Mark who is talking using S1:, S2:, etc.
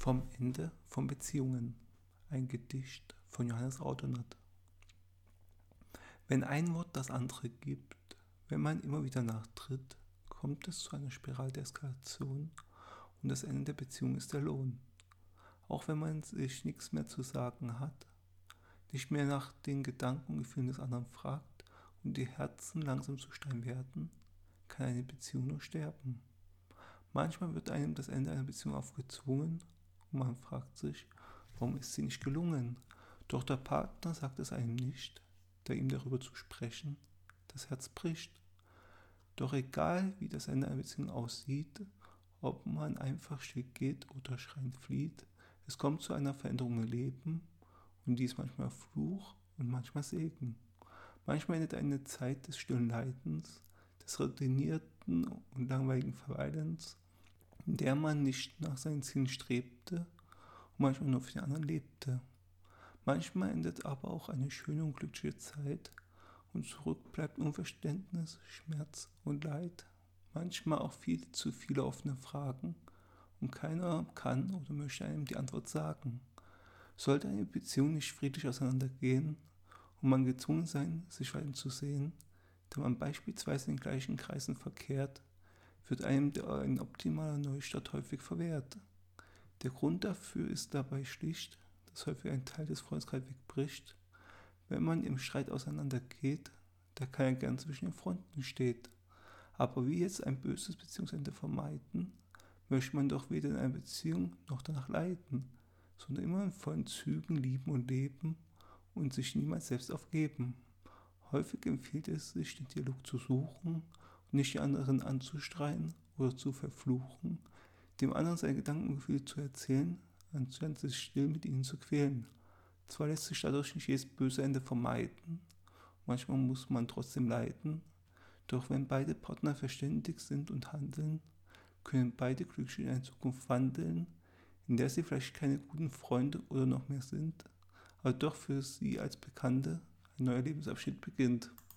S1: Vom Ende von Beziehungen. Ein Gedicht von Johannes Rautenat. Wenn ein Wort das andere gibt, wenn man immer wieder nachtritt, kommt es zu einer Spirale der Eskalation und das Ende der Beziehung ist der Lohn. Auch wenn man sich nichts mehr zu sagen hat, nicht mehr nach den Gedanken und Gefühlen des anderen fragt und die Herzen langsam zu Stein werden, kann eine Beziehung nur sterben. Manchmal wird einem das Ende einer Beziehung aufgezwungen und man fragt sich, warum ist sie nicht gelungen? Doch der Partner sagt es einem nicht, da ihm darüber zu sprechen das Herz bricht. Doch egal wie das Ende einer Beziehung aussieht, ob man einfach still geht oder schreiend flieht, es kommt zu einer Veränderung im Leben und dies manchmal Fluch und manchmal Segen. Manchmal endet eine Zeit des stillen Leidens, des routinierten und langweiligen Verweilens, in der man nicht nach seinen Zielen strebte und manchmal nur für den anderen lebte. Manchmal endet aber auch eine schöne und glückliche Zeit und zurück bleibt Unverständnis, Schmerz und Leid. Manchmal auch viel zu viele offene Fragen und keiner kann oder möchte einem die Antwort sagen. Sollte eine Beziehung nicht friedlich auseinandergehen und man gezwungen sein, sich weiter zu sehen, da man beispielsweise in den gleichen Kreisen verkehrt, wird einem ein optimaler Neustart häufig verwehrt. Der Grund dafür ist dabei schlicht, dass häufig ein Teil des Freundeskreises wegbricht, wenn man im Streit auseinandergeht, da keiner gern zwischen den Fronten steht. Aber wie jetzt ein böses Beziehungsende vermeiden, möchte man doch weder in einer Beziehung noch danach leiden, sondern immer in vollen Zügen lieben und leben und sich niemals selbst aufgeben. Häufig empfiehlt es sich, den Dialog zu suchen und nicht die anderen anzustreien oder zu verfluchen, dem anderen seine Gedanken und Gefühle zu erzählen, anstatt sich still mit ihnen zu quälen. Zwar lässt sich dadurch nicht jedes böse Ende vermeiden, manchmal muss man trotzdem leiden, doch wenn beide Partner verständig sind und handeln, können beide glücklich in eine Zukunft wandeln, in der sie vielleicht keine guten Freunde oder noch mehr sind, aber doch für sie als Bekannte ein neuer Lebensabschnitt beginnt.